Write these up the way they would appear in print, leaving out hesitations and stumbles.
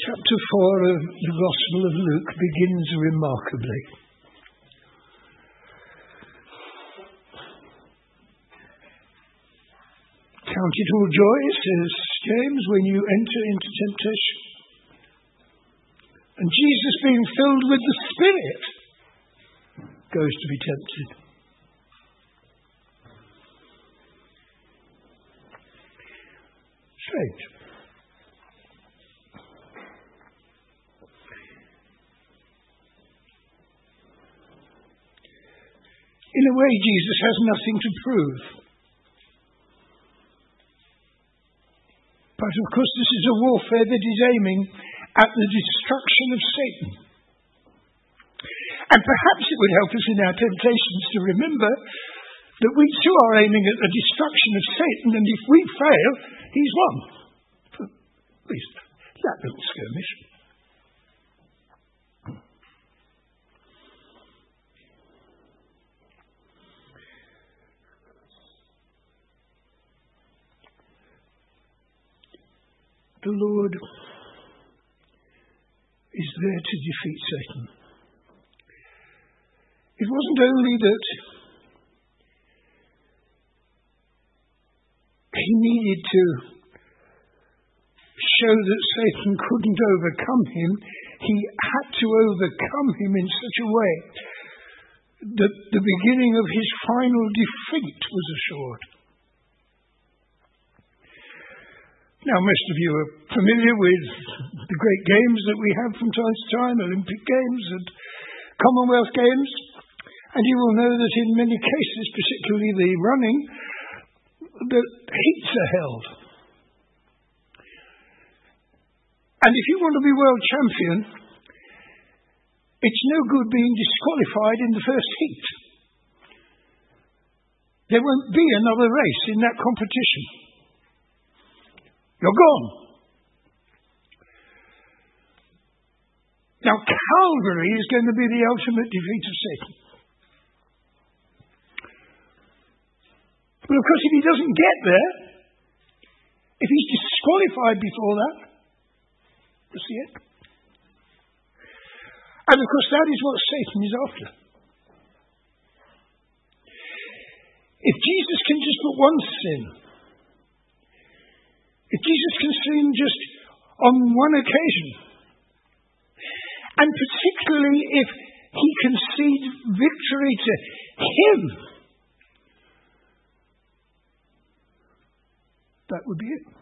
Chapter 4 of the Gospel of Luke begins remarkably. Count it all joy, says James, when you enter into temptation. And Jesus, being filled with the Spirit, goes to be tempted. Strange. In a way, Jesus has nothing to prove. But of course, this is a warfare that is aiming at the destruction of Satan. And perhaps it would help us in our temptations to remember that we too are aiming at the destruction of Satan, and if we fail, he's won. For at least that little skirmish. The Lord is there to defeat Satan. It wasn't only that he needed to show that Satan couldn't overcome him, he had to overcome him in such a way that the beginning of his final defeat was assured. Now, most of you are familiar with the great games that we have from time to time, Olympic Games and Commonwealth Games, and you will know that in many cases, particularly the running, the heats are held. And if you want to be world champion, it's no good being disqualified in the first heat. There won't be another race in that competition. You're gone. Now, Calvary is going to be the ultimate defeat of Satan. But of course, if he doesn't get there, if he's disqualified before that, that's the end. And of course, that is what Satan is after. If Jesus can just put one sin, if Jesus can sin just on one occasion, and particularly if he concedes victory to him, that would be it.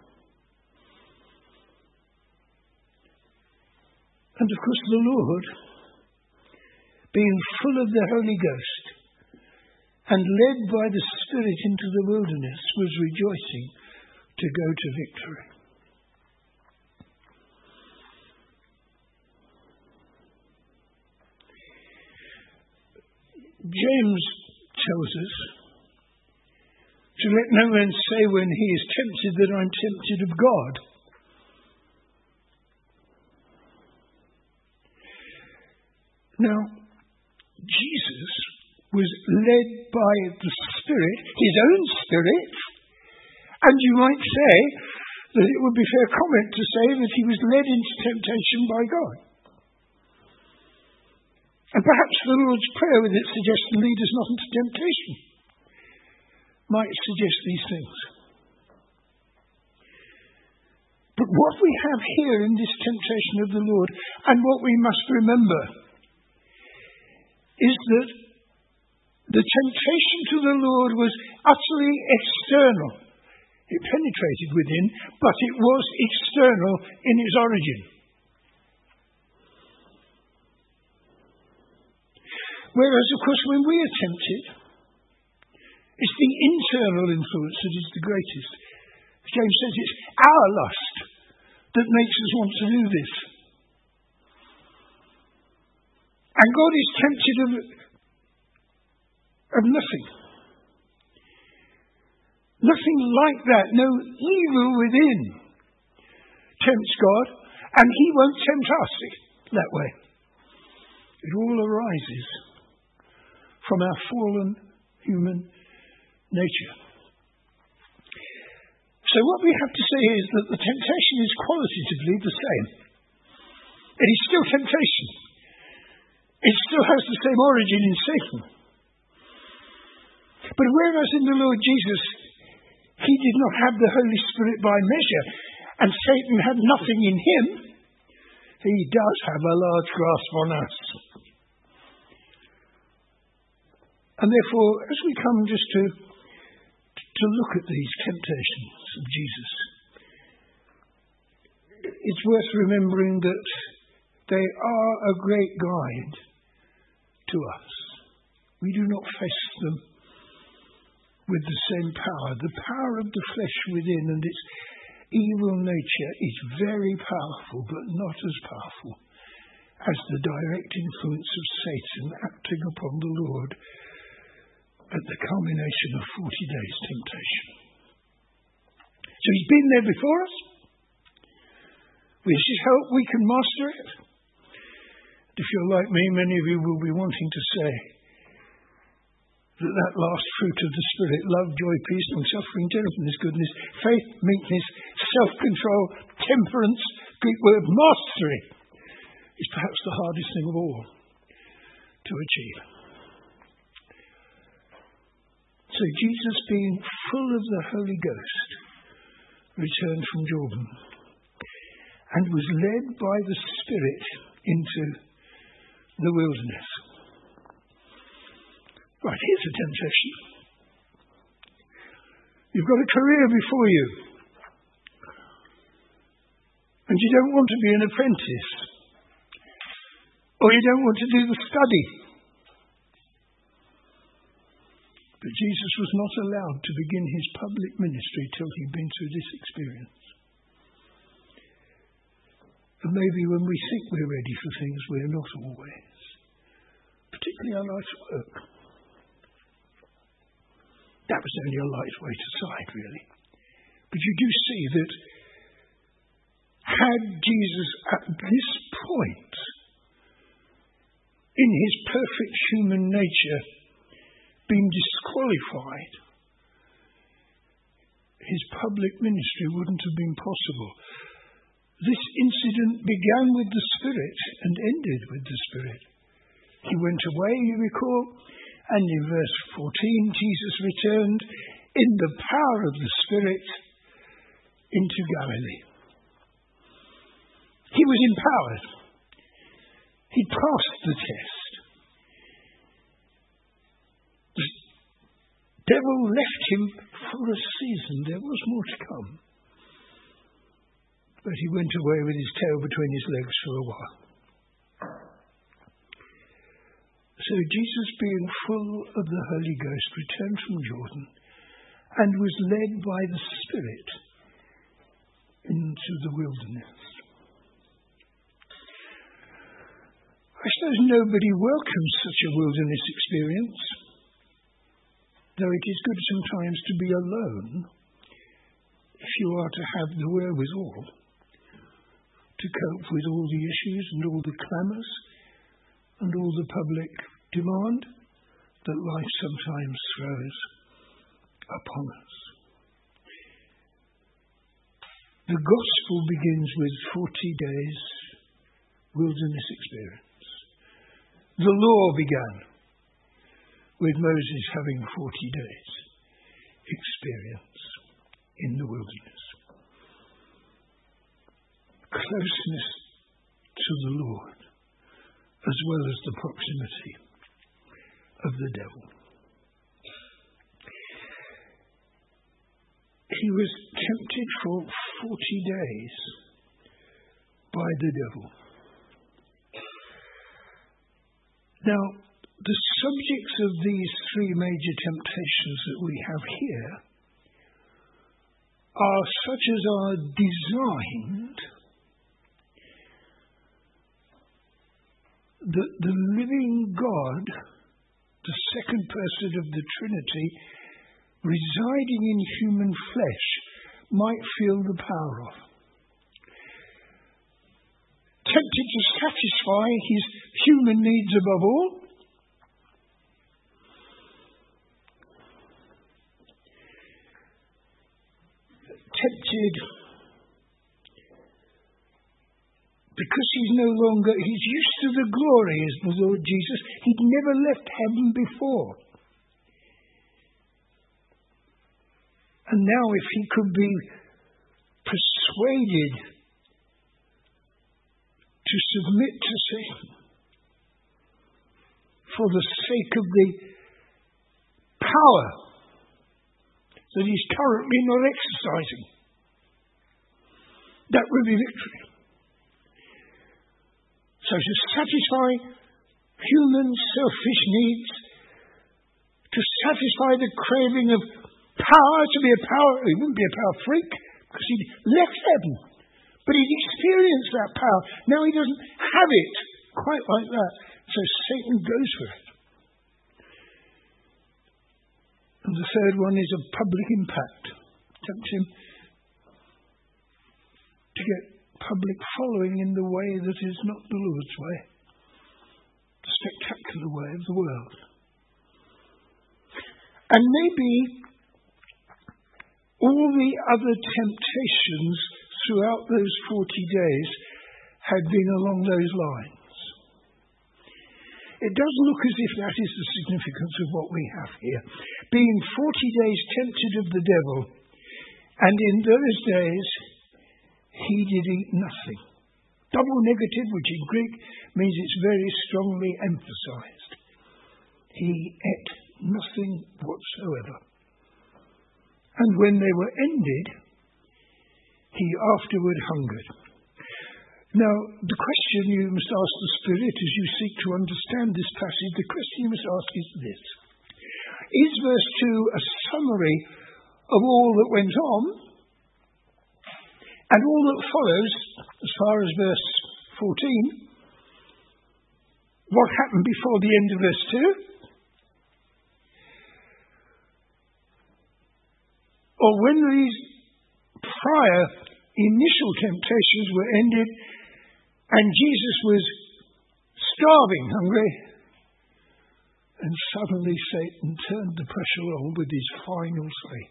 And of course the Lord, being full of the Holy Ghost and led by the Spirit into the wilderness, was rejoicing to go to victory. James tells us to let no man say when he is tempted that I'm tempted of God. Now, Jesus was led by the Spirit, his own Spirit, and you might say that it would be fair comment to say that he was led into temptation by God. And perhaps the Lord's Prayer, with its suggestion, lead us not into temptation, might suggest these things. But what we have here in this temptation of the Lord, and what we must remember, is that the temptation to the Lord was utterly external. It penetrated within, but it was external in its origin. Whereas, of course, when we are tempted, it's the internal influence that is the greatest. James says it's our lust that makes us want to do this. And God is tempted of nothing. Nothing like that. No evil within tempts God, and he won't tempt us that way. It all arises from our fallen human nature. So what we have to say is that the temptation is qualitatively the same. It is still temptation. It still has the same origin in Satan. But whereas in the Lord Jesus, he did not have the Holy Spirit by measure, and Satan had nothing in him, he does have a large grasp on us. And therefore, as we come just to look at these temptations of Jesus, it's worth remembering that they are a great guide to us. We do not face them with the same power. The power of the flesh within and its evil nature is very powerful, but not as powerful as the direct influence of Satan acting upon the Lord at the culmination of 40 days' temptation. So he's been there before us. With his help, we can master it. If you're like me, many of you will be wanting to say that last fruit of the Spirit, love, joy, peace, long-suffering, gentleness, goodness, faith, meekness, self-control, temperance, Greek word mastery, is perhaps the hardest thing of all to achieve. So Jesus, being full of the Holy Ghost, returned from Jordan and was led by the Spirit into the wilderness. Right, here's a temptation. You've got a career before you, and you don't want to be an apprentice, or you don't want to do the study. But Jesus was not allowed to begin his public ministry till he'd been through this experience. And maybe when we think we're ready for things, we're not always. Particularly our life's work. That was only a light weight aside, really. But you do see that had Jesus at this point, in his perfect human nature, been disqualified, his public ministry wouldn't have been possible. This incident began with the Spirit and ended with the Spirit. He went away, you recall, and in verse 14, Jesus returned in the power of the Spirit into Galilee. He was empowered. He passed the test. The devil left him for a season. There was more to come. But he went away with his tail between his legs for a while. So Jesus, being full of the Holy Ghost, returned from Jordan and was led by the Spirit into the wilderness. I suppose nobody welcomes such a wilderness experience, though it is good sometimes to be alone if you are to have the wherewithal to cope with all the issues and all the clamours and all the public demand that life sometimes throws upon us. The gospel begins with 40 days wilderness experience. The law began with Moses having 40 days experience in the wilderness. Closeness to the Lord, as well as the proximity of the devil. He was tempted for 40 days by the devil. Now, the subjects of these three major temptations that we have here are such as are designed that the living God, the second person of the Trinity, residing in human flesh, might feel the power of. Tempted to satisfy his human needs above all, tempted because he's used to the glory as the Lord Jesus. He'd never left heaven before. And now if he could be persuaded to submit to Satan for the sake of the power that he's currently not exercising, that would be victory. So to satisfy human selfish needs, to satisfy the craving of power, to be a power, he wouldn't be a power freak because he'd left heaven, but he'd experienced that power. Now he doesn't have it quite like that, so Satan goes for it. And the third one is a public impact. Tempt him to get public following in the way that is not the Lord's way, the spectacular way of the world. And maybe all the other temptations throughout those 40 days had been along those lines. It does look as if that is the significance of what we have here. Being 40 days tempted of the devil, and in those days he did eat nothing. Double negative, which in Greek means it's very strongly emphasized. He ate nothing whatsoever. And when they were ended, he afterward hungered. Now, the question you must ask the Spirit as you seek to understand this passage, the question you must ask is this. Is verse 2 a summary of all that went on and all that follows as far as verse 14? What happened before the end of verse 2? Or when these prior initial temptations were ended and Jesus was starving, hungry, and suddenly Satan turned the pressure on with his final say.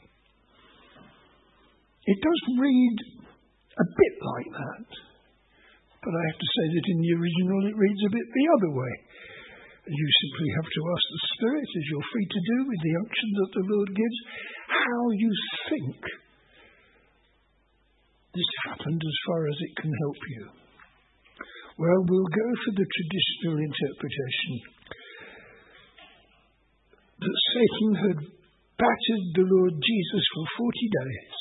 It does read a bit like that, but I have to say that in the original it reads a bit the other way. And you simply have to ask the Spirit, as you're free to do with the unction that the Lord gives, how you think this happened as far as it can help you. Well, we'll go for the traditional interpretation that Satan had battered the Lord Jesus for 40 days.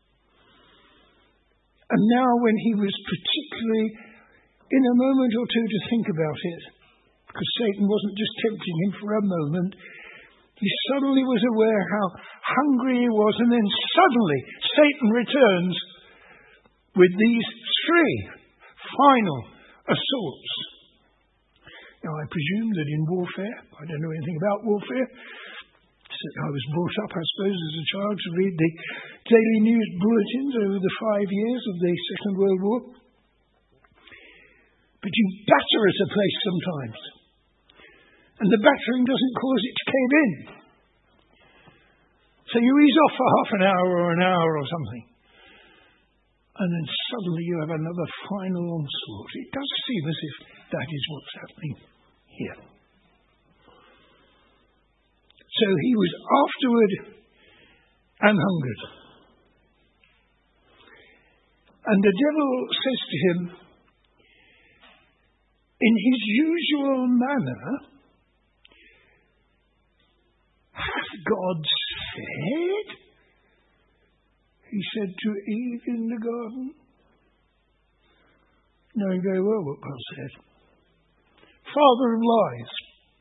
And now when he was particularly in a moment or two to think about it, because Satan wasn't just tempting him for a moment, he suddenly was aware how hungry he was, and then suddenly Satan returns with these 3 final assaults. Now, I presume that in warfare, I don't know anything about warfare, I was brought up, I suppose, as a child to read the daily news bulletins over the 5 years of the Second World War. But you batter at a place sometimes, and the battering doesn't cause it to cave in. So you ease off for half an hour or something. And then suddenly you have another final onslaught. It does seem as if that is what's happening here. So he was afterward and hungered. And the devil says to him, in his usual manner, hath God said? He said to Eve in the garden, knowing very well what God said. Father of lies.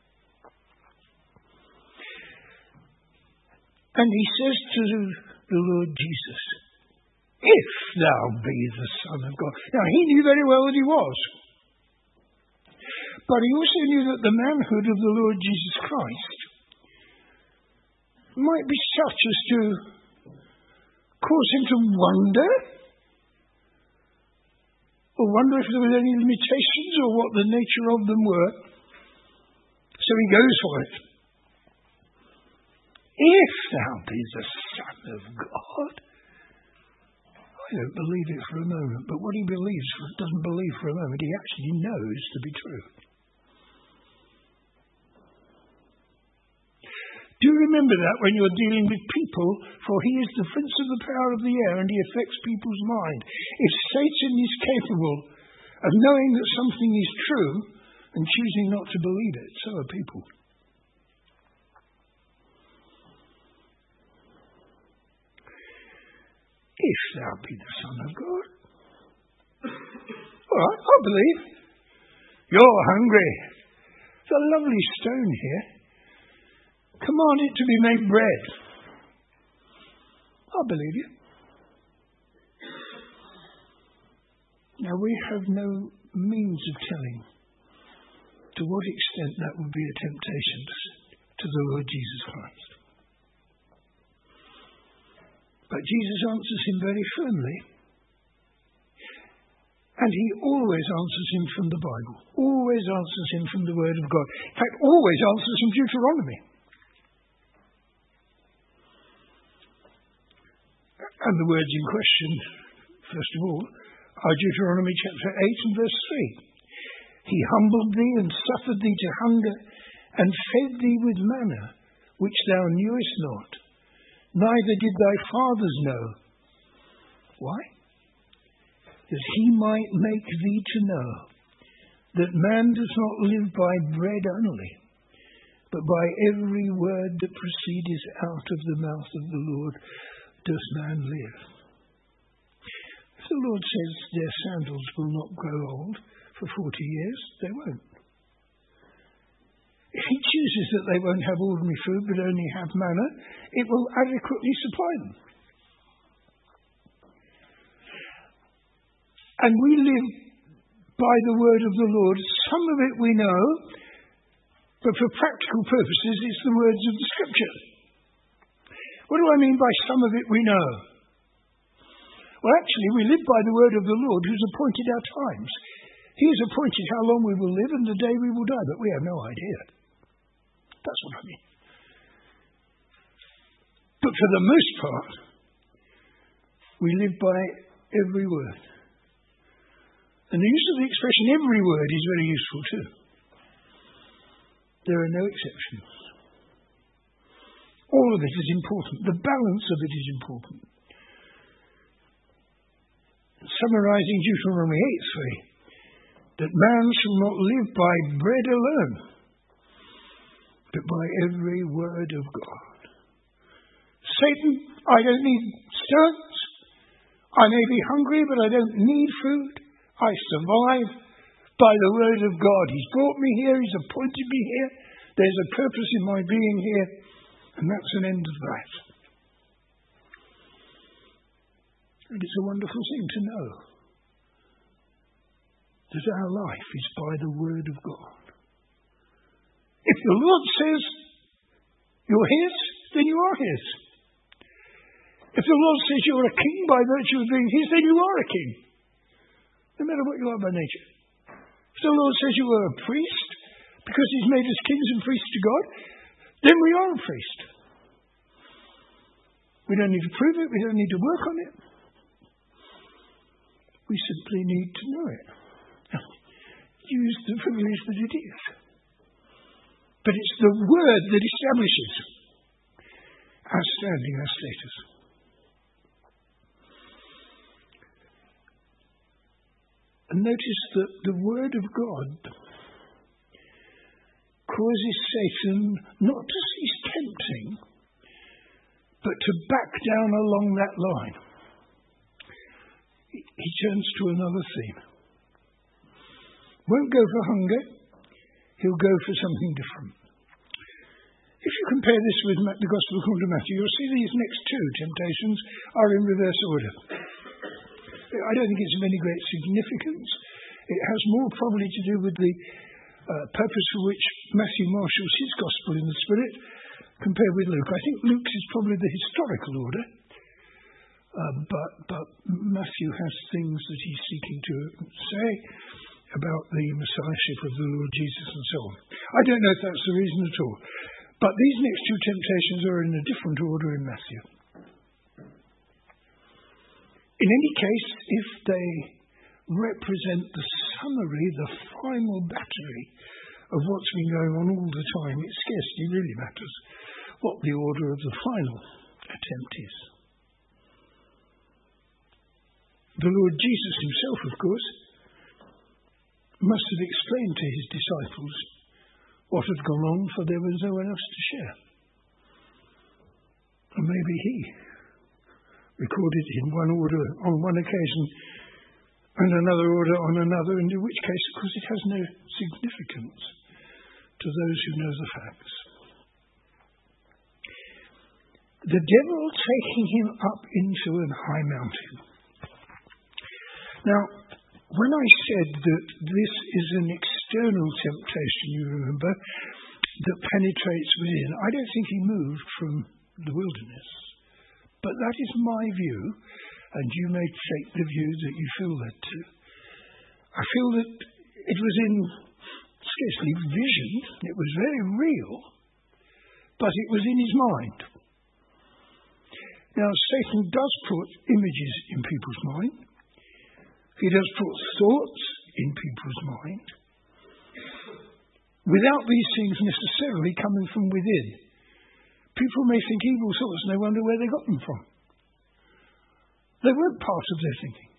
And he says to the Lord Jesus, if thou be the Son of God. Now, he knew very well that he was. But he also knew that the manhood of the Lord Jesus Christ might be such as to cause him to wonder, or wonder if there were any limitations or what the nature of them were. So he goes for it. If thou be the Son of God. I don't believe it for a moment. But what he doesn't believe for a moment, he actually knows to be true. Do you remember that when you're dealing with people? For he is the prince of the power of the air, and he affects people's mind. If Satan is capable of knowing that something is true and choosing not to believe it, so are people. If thou be the Son of God. All right, I believe. You're hungry. There's a lovely stone here. Command it to be made bread. I believe you. Now, we have no means of telling to what extent that would be a temptation to the Lord Jesus Christ. But Jesus answers him very firmly. And he always answers him from the Bible. Always answers him from the Word of God. In fact, always answers from Deuteronomy. And the words in question, first of all, are Deuteronomy chapter 8 and verse 3. He humbled thee and suffered thee to hunger and fed thee with manna, which thou knewest not, neither did thy fathers know. Why? That he might make thee to know that man does not live by bread only, but by every word that proceedeth out of the mouth of the Lord does man live. If the Lord says their sandals will not grow old for 40 years, they won't. If he chooses that they won't have ordinary food but only have manna, it will adequately supply them. And we live by the word of the Lord. Some of it we know, but for practical purposes it's the words of the Scripture. What do I mean by some of it we know? Well, actually, we live by the word of the Lord who's appointed our times. He has appointed how long we will live and the day we will die, but we have no idea. That's what I mean. But for the most part, we live by every word. And the use of the expression every word is very useful too. There are no exceptions. All of it is important. The balance of it is important. Summarizing Deuteronomy 8:3, that man shall not live by bread alone, but by every word of God. Satan, I don't need stones. I may be hungry, but I don't need food. I survive by the word of God. He's brought me here. He's appointed me here. There's a purpose in my being here. And that's an end of that. And it's a wonderful thing to know that our life is by the word of God. If the Lord says you're his, then you are his. If the Lord says you're a king by virtue of being his, then you are a king. No matter what you are by nature. If the Lord says you are a priest, because he's made us kings and priests to God, then we are a priest. We don't need to prove it. We don't need to work on it. We simply need to know it. Use the privilege that it is. But it's the word that establishes our standing, our status. And notice that the word of God causes Satan not to cease tempting, but to back down along that line. He turns to another theme. Won't go for hunger, he'll go for something different. If you compare this with the Gospel according to Matthew, you'll see these next two temptations are in reverse order. I don't think it's of any great significance. It has more probably to do with the purpose for which Matthew marshals his Gospel in the Spirit compared with Luke. I think Luke's is probably the historical order, but Matthew has things that he's seeking to say about the Messiahship of the Lord Jesus and so on. I don't know if that's the reason at all. But these next two temptations are in a different order in Matthew. In any case, if they represent the summary, the final battery of what's been going on all the time, it scarcely really matters what the order of the final attempt is. The Lord Jesus himself, of course, must have explained to his disciples what had gone on, for there was no one else to share. And maybe he recorded in one order on one occasion and another order on another, and in which case, of course, it has no significance to those who know the facts. The devil taking him up into a high mountain. Now, when I said that this is an external temptation, you remember, that penetrates within, I don't think he moved from the wilderness. But that is my view, and you may take the view that you feel that too. I feel that it was in scarcely vision, it was very real, but it was in his mind. Now, Satan does put images in people's mind. He does put thoughts in people's mind, without these things necessarily coming from within. People may think evil thoughts and they wonder where they got them from. They weren't part of their thinking.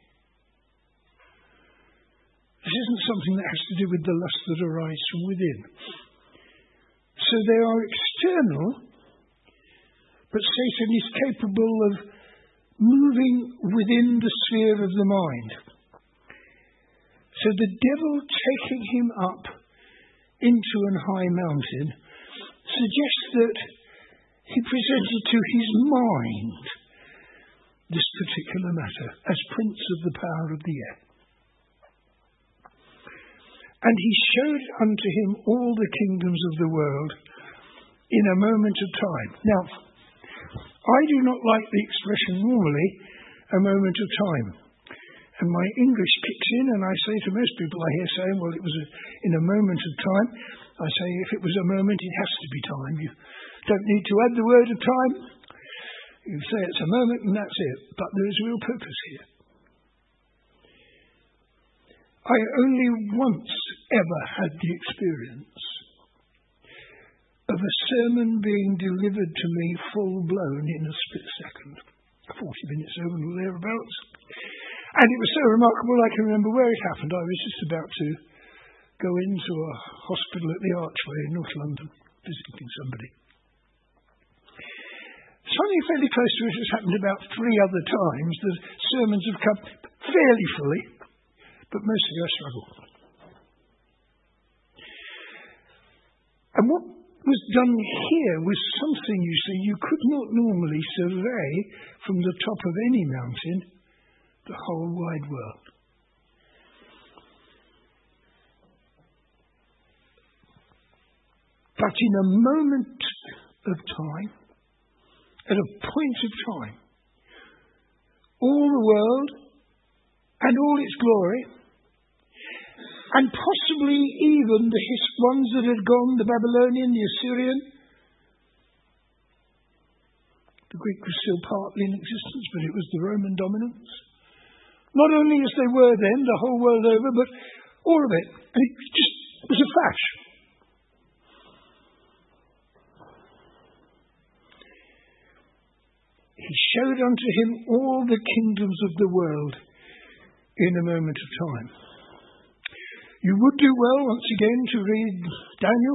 This isn't something that has to do with the lusts that arise from within. So they are external, but Satan is capable of moving within the sphere of the mind. So the devil taking him up into an high mountain suggests that he presented to his mind this particular matter as prince of the power of the air. And he showed unto him all the kingdoms of the world in a moment of time. Now, I do not like the expression normally, a moment of time. And my English kicks in, and I say to most people I hear saying, well, it was in a moment of time. I say, if it was a moment, it has to be time. You don't need to add the word of time. You say it's a moment, and that's it. But there is real purpose here. I only once ever had the experience of a sermon being delivered to me full-blown in a split second. A 40-minute sermon or thereabouts. And it was so remarkable, I can remember where it happened. I was just about to go into a hospital at the Archway in North London, visiting somebody. Something fairly close to it has happened about 3 other times. The sermons have come fairly fully, but mostly I struggle. And what was done here was something, you see, you could not normally survey from the top of any mountain the whole wide world. But in a moment of time, at a point of time, all the world and all its glory, and possibly even the ones that had gone, the Babylonian, the Assyrian, the Greek was still partly in existence, but it was the Roman dominance. Not only as they were then, the whole world over, but all of it. And it just was a flash. He showed unto him all the kingdoms of the world in a moment of time. You would do well, once again, to read Daniel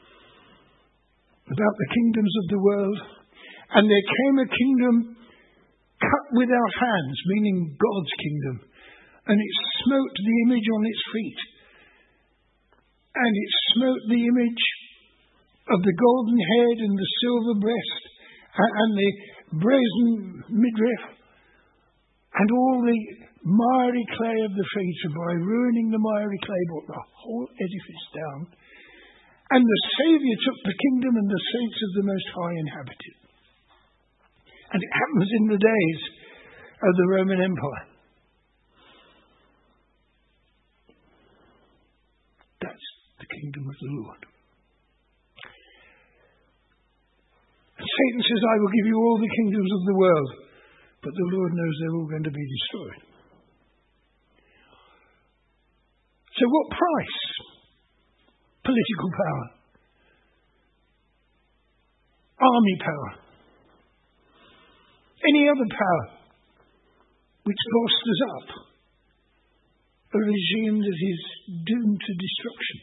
about the kingdoms of the world. And there came a kingdom cut without hands, meaning God's kingdom. And it smote the image on its feet. And it smote the image of the golden head and the silver breast and the brazen midriff and all the miry clay of the feet, and by ruining the miry clay brought the whole edifice down. And the Saviour took the kingdom, and the saints of the Most High inhabited. And it happens in the days of the Roman Empire. That's the kingdom of the Lord. And Satan says, I will give you all the kingdoms of the world, but the Lord knows they're all going to be destroyed. So what price? Political power. Army power. Any other power which bolsters up a regime that is doomed to destruction.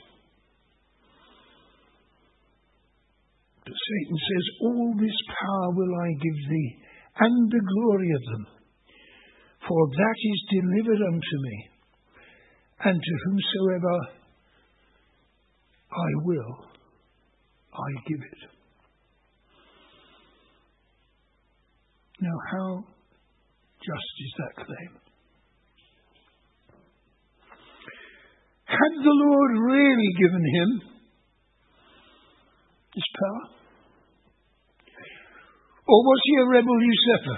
But Satan says, all this power will I give thee, and the glory of them, for that is delivered unto me, and to whomsoever I will, I give it. Now, how just is that claim? Had the Lord really given him this power? Or was he a rebel usurper?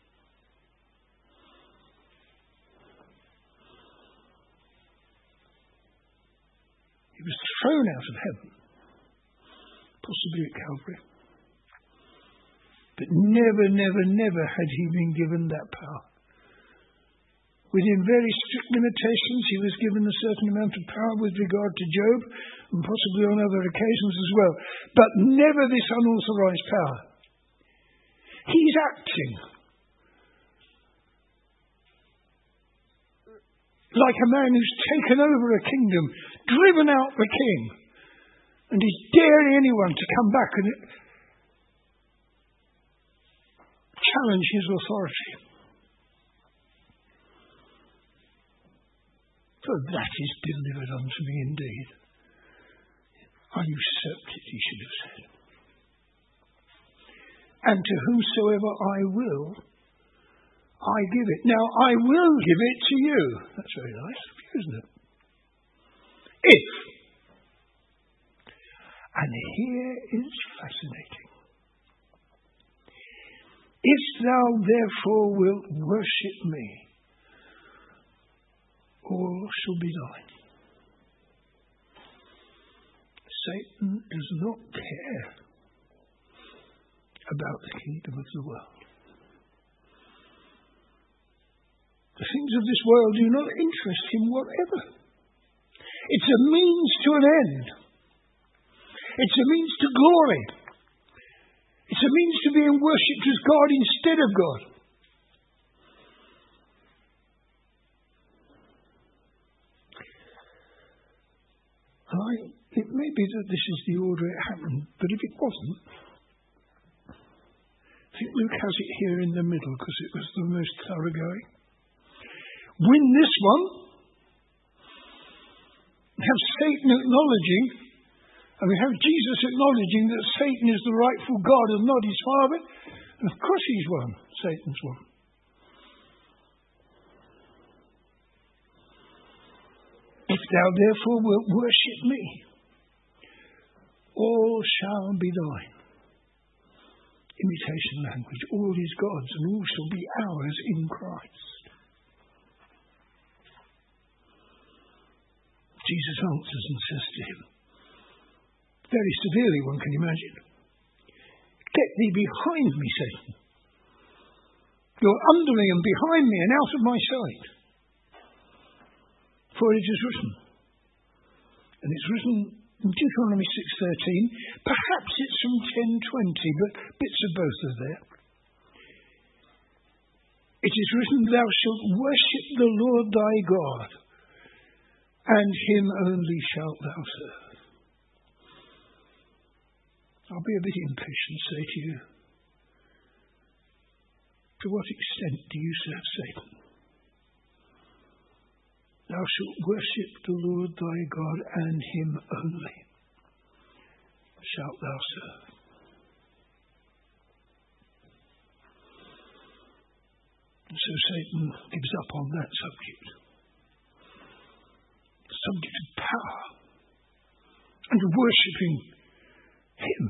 He was thrown out of heaven, possibly at Calvary. But never had he been given that power. Within very strict limitations, he was given a certain amount of power with regard to Job, and possibly on other occasions as well. But never this unauthorized power. He's acting like a man who's taken over a kingdom, driven out the king, and is daring anyone to come back and challenge his authority. For that is delivered unto me indeed. I usurped it, he should have said. And to whomsoever I will, I give it. Now, I will give it to you. That's very nice of you, isn't it? If. And here is fascinating. If thou therefore wilt worship me, all shall be thine. Satan does not care about the kingdom of the world. The things of this world do not interest him whatever. It's a means to an end. It's a means to glory. It's a means to being worshipped as God instead of God. It may be that this is the order it happened, but if it wasn't, I think Luke has it here in the middle because it was the most thoroughgoing. Win this one. Have Satan acknowledging, and we have Jesus acknowledging that Satan is the rightful God and not his father. And of course he's won. Satan's won. If thou therefore wilt worship me, all shall be thine. Imitation language. All is God's and all shall be ours in Christ. Jesus answers and says to him, very severely, one can imagine, get thee behind me, Satan. You're under me and behind me and out of my sight. For it is written, and it's written in Deuteronomy 6:13, perhaps it's from 10:20, but bits of both are there. It is written, thou shalt worship the Lord thy God, and him only shalt thou serve. I'll be a bit impatient, say to you. To what extent do you serve Satan? Thou shalt worship the Lord thy God, and him only shalt thou serve. And so Satan gives up on that subject. The subject of power and worshipping him.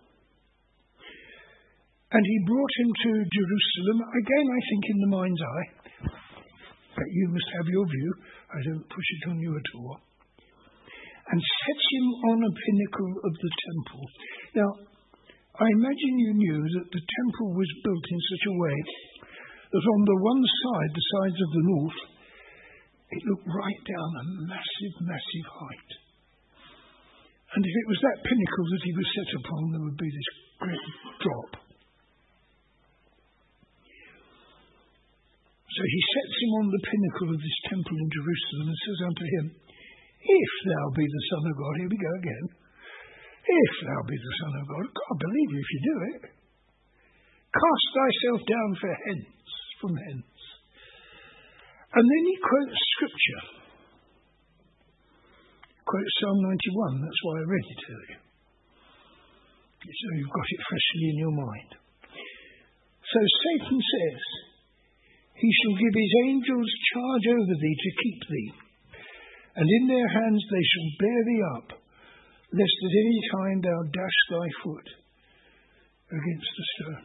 And he brought him to Jerusalem, again I think in the mind's eye, but you must have your view, I don't push it on you at all, and sets him on a pinnacle of the temple. Now, I imagine you knew that the temple was built in such a way that on the one side, the sides of the north, it looked right down a massive, massive height. And if it was that pinnacle that he was set upon, there would be this great drop. So he sets him on the pinnacle of this temple in Jerusalem and says unto him, if thou be the Son of God, here we go again, if thou be the Son of God, God believe you if you do it, cast thyself down from hence. And then he quotes scripture. Quotes Psalm 91, that's why I read it earlier. So you've got it freshly in your mind. So Satan says, he shall give his angels charge over thee to keep thee, and in their hands they shall bear thee up, lest at any time thou dash thy foot against a stone.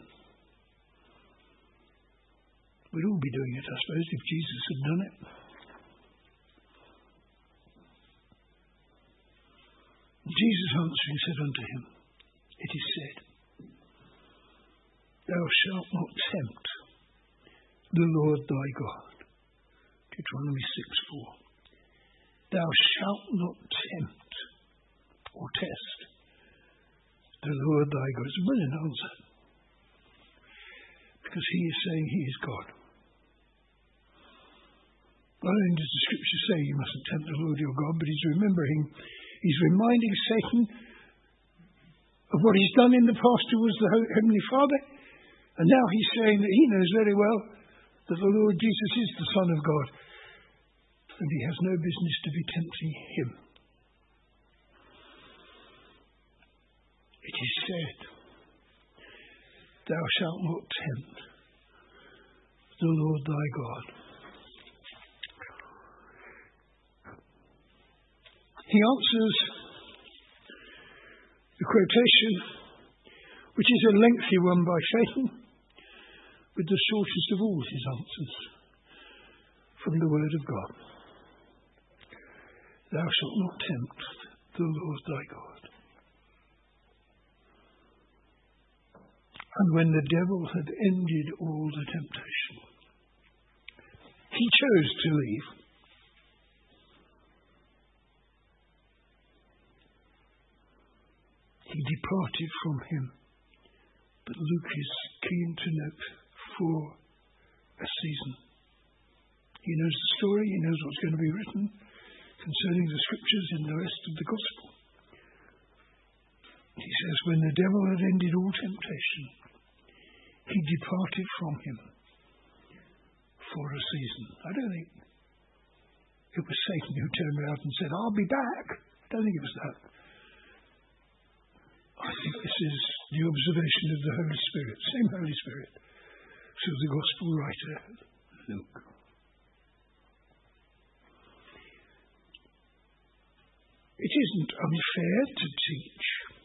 We'd all be doing it, I suppose, if Jesus had done it. Jesus answering said unto him, it is said, thou shalt not tempt the Lord thy God. Deuteronomy 6:4. Thou shalt not tempt or test the Lord thy God. It's a brilliant answer. Because he is saying he is God. Not only does the scripture say you mustn't tempt the Lord your God, but he's reminding Satan of what he's done in the past towards the Heavenly Father. And now he's saying that he knows very well that the Lord Jesus is the Son of God. And he has no business to be tempting him. It is said, thou shalt not tempt the Lord thy God. He answers the quotation, which is a lengthy one by Satan, with the shortest of all his answers from the Word of God. Thou shalt not tempt the Lord thy God. And when the devil had ended all the temptation, he chose to leave. He departed from him. But Luke is keen to note for a season. He knows the story, he knows what's going to be written concerning the scriptures in the rest of the gospel. He says, when the devil had ended all temptation, he departed from him for a season. I don't think it was Satan who turned around and said, I'll be back. I don't think it was that. I think this is the observation of the Holy Spirit, same Holy Spirit, through the gospel writer, Luke. It isn't unfair to teach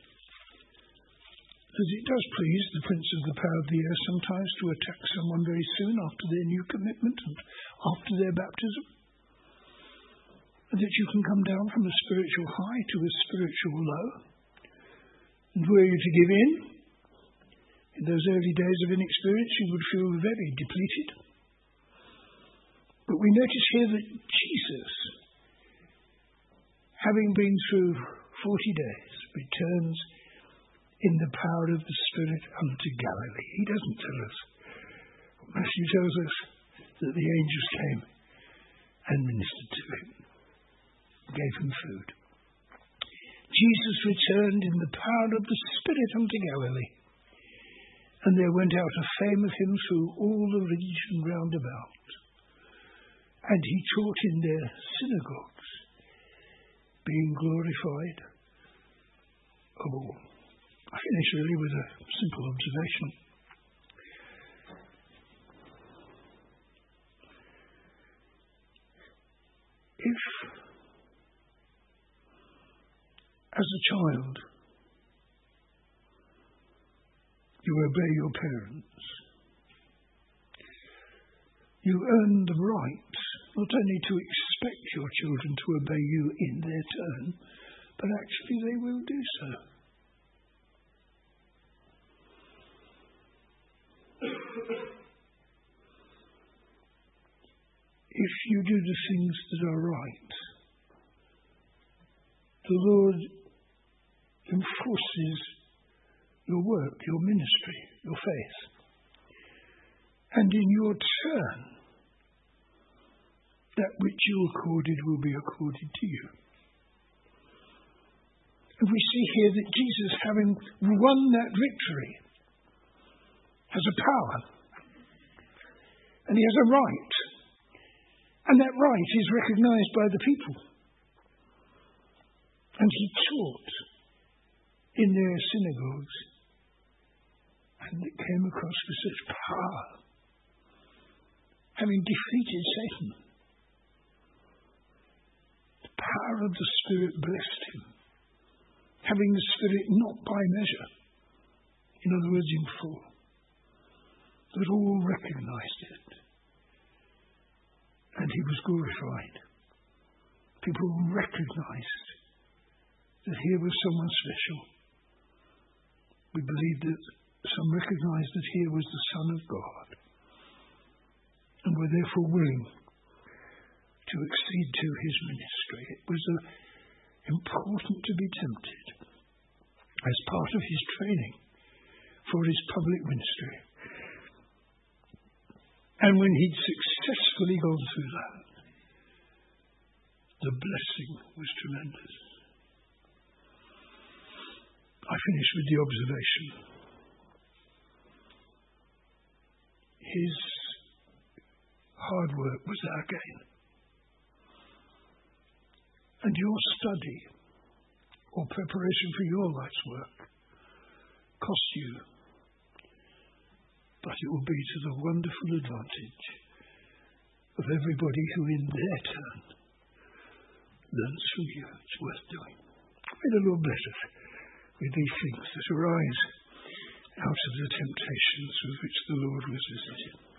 that it does please the prince of the power of the air sometimes to attack someone very soon after their new commitment and after their baptism. And that you can come down from a spiritual high to a spiritual low. And were you to give in those early days of inexperience, you would feel very depleted. But we notice here that Jesus, having been through 40 days, returns in the power of the Spirit unto Galilee. He doesn't tell us. Matthew tells us that the angels came and ministered to him, gave him food. Jesus returned in the power of the Spirit unto Galilee, and there went out a fame of him through all the region round about. And he taught in their synagogues, being glorified of all. I finish really with a simple observation. If, as a child, you obey your parents, you earn the right not only to expect your children to obey you in their turn, but actually they will do so. if you do the things that are right, the Lord enforces your work, your ministry, your faith. And in your turn, that which you accorded will be accorded to you. And we see here that Jesus, having won that victory, has a power. And he has a right. And that right is recognized by the people. And he taught in their synagogues. And it came across with such power. Having defeated Satan, the power of the Spirit blessed him. Having the Spirit not by measure, in other words in full, but all recognized it. And he was glorified. People recognized that here was someone special. We believe that some recognized that here was the Son of God, and were therefore willing to accede to his ministry. It was important to be tempted as part of his training for his public ministry. And when he'd successfully gone through that, the blessing was tremendous. I finish with the observation. His hard work was our gain. And your study or preparation for your life's work cost you, but it will be to the wonderful advantage of everybody who in their turn learns from you. It's worth doing. May the Lord bless us with these things that arise out of the temptations with which the Lord was visited.